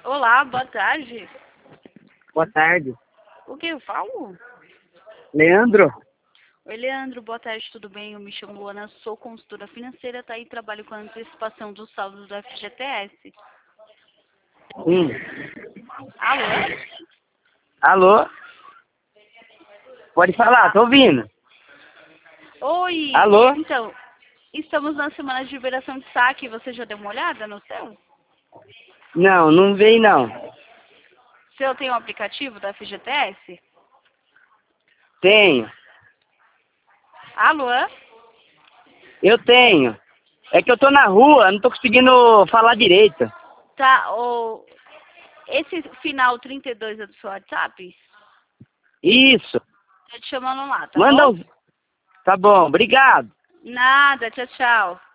Olá, boa tarde. Boa tarde. O que eu falo? Leandro? Oi, Leandro, boa tarde, tudo bem? Eu me chamo Luana, sou consultora financeira, tá? E trabalho com a antecipação dos saldos do FGTS. Sim. Alô? Alô? Pode falar, tô ouvindo. Oi, Alô? então, estamos na semana de liberação de saque, você já deu uma olhada no seu? Não, não veio não. Seu tem um aplicativo da FGTS? Tenho. Alô? Eu tenho. É que eu tô na rua, não tô conseguindo falar direito. Tá, esse final 32 é do seu WhatsApp? Isso. Tô te chamando lá, tá Manda bom? os... Tá bom, obrigado. Nada, tchau, tchau.